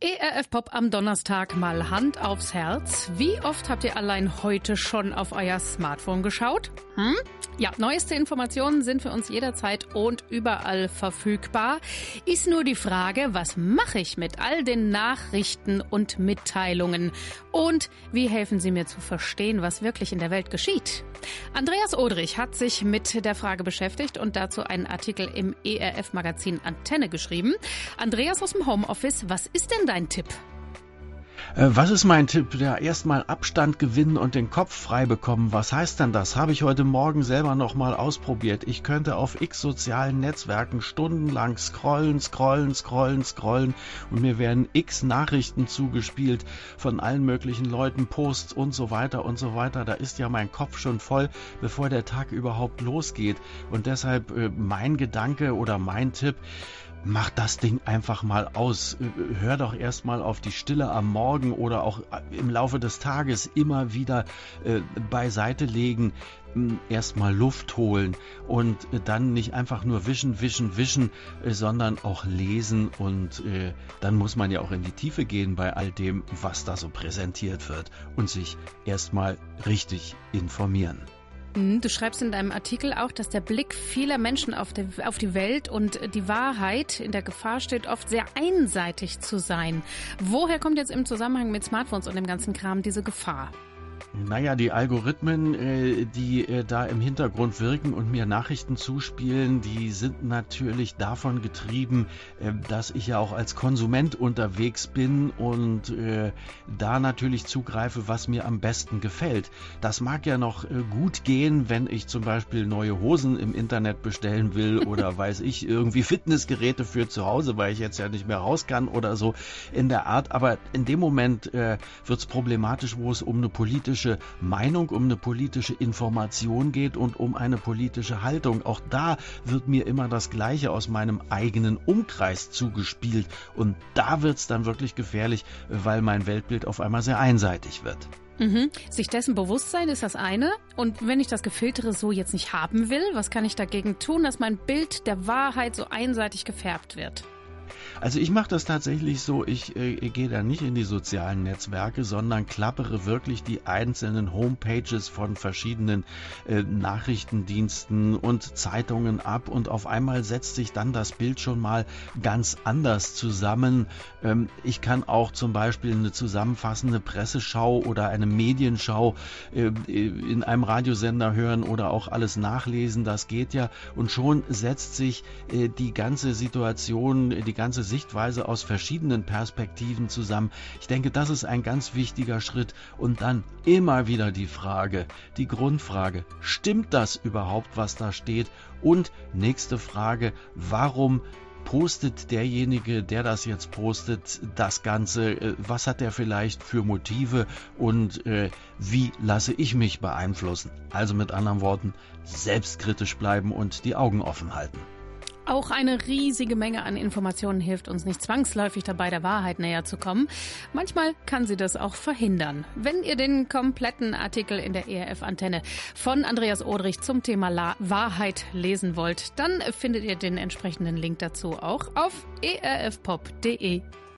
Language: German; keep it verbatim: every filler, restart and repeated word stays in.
E R F Pop am Donnerstag, mal Hand aufs Herz. Wie oft habt ihr allein heute schon auf euer Smartphone geschaut? Hm? Ja, neueste Informationen sind für uns jederzeit und überall verfügbar. Ist nur die Frage, was mache ich mit all den Nachrichten und Mitteilungen? Und wie helfen sie mir zu verstehen, was wirklich in der Welt geschieht? Andreas Odrich hat sich mit der Frage beschäftigt und dazu einen Artikel im E R F-Magazin Antenne geschrieben. Andreas aus dem Homeoffice, was ist denn dein Tipp? Was ist mein Tipp? Ja, erstmal Abstand gewinnen und den Kopf frei bekommen. Was heißt denn das? Habe ich heute Morgen selber noch mal ausprobiert. Ich könnte auf x sozialen Netzwerken stundenlang scrollen, scrollen, scrollen, scrollen und mir werden x Nachrichten zugespielt von allen möglichen Leuten, Posts und so weiter und so weiter. Da ist ja mein Kopf schon voll, bevor der Tag überhaupt losgeht. Und deshalb äh, mein Gedanke oder mein Tipp: Mach das Ding einfach mal aus. Hör doch erst mal auf die Stille am Morgen oder auch im Laufe des Tages immer wieder äh, beiseite legen, erst mal Luft holen und dann nicht einfach nur wischen, wischen, wischen, äh, sondern auch lesen. Und äh, dann muss man ja auch in die Tiefe gehen bei all dem, was da so präsentiert wird und sich erst mal richtig informieren. Du schreibst in deinem Artikel auch, dass der Blick vieler Menschen auf die, auf die Welt und die Wahrheit in der Gefahr steht, oft sehr einseitig zu sein. Woher kommt jetzt im Zusammenhang mit Smartphones und dem ganzen Kram diese Gefahr? Naja, die Algorithmen, äh, die äh, da im Hintergrund wirken und mir Nachrichten zuspielen, die sind natürlich davon getrieben, äh, dass ich ja auch als Konsument unterwegs bin und äh, da natürlich zugreife, was mir am besten gefällt. Das mag ja noch äh, gut gehen, wenn ich zum Beispiel neue Hosen im Internet bestellen will oder weiß ich, irgendwie Fitnessgeräte für zu Hause, weil ich jetzt ja nicht mehr raus kann oder so in der Art. Aber in dem Moment äh, wird es problematisch, wo es um eine politische Meinung, um eine politische Information geht und um eine politische Haltung. Auch da wird mir immer das Gleiche aus meinem eigenen Umkreis zugespielt. Und da wird es dann wirklich gefährlich, weil mein Weltbild auf einmal sehr einseitig wird. Mhm. Sich dessen bewusst sein ist das eine. Und wenn ich das Gefiltere so jetzt nicht haben will, was kann ich dagegen tun, dass mein Bild der Wahrheit so einseitig gefärbt wird? Also ich mache das tatsächlich so, ich äh, gehe da nicht in die sozialen Netzwerke, sondern klappere wirklich die einzelnen Homepages von verschiedenen äh, Nachrichtendiensten und Zeitungen ab und auf einmal setzt sich dann das Bild schon mal ganz anders zusammen. Ähm, ich kann auch zum Beispiel eine zusammenfassende Presseschau oder eine Medienschau äh, in einem Radiosender hören oder auch alles nachlesen, das geht ja, und schon setzt sich äh, die ganze Situation, die ganze Sichtweise aus verschiedenen Perspektiven zusammen. Ich denke, das ist ein ganz wichtiger Schritt. Und dann immer wieder die Frage, die Grundfrage: Stimmt das überhaupt, was da steht? Und nächste Frage: Warum postet derjenige, der das jetzt postet, das Ganze? Was hat er vielleicht für Motive und äh, wie lasse ich mich beeinflussen? Also mit anderen Worten, selbstkritisch bleiben und die Augen offen halten. Auch eine riesige Menge an Informationen hilft uns nicht zwangsläufig dabei, der Wahrheit näher zu kommen. Manchmal kann sie das auch verhindern. Wenn ihr den kompletten Artikel in der E R F-Antenne von Andreas Odrich zum Thema La- Wahrheit lesen wollt, dann findet ihr den entsprechenden Link dazu auch auf e r f pop punkt d e.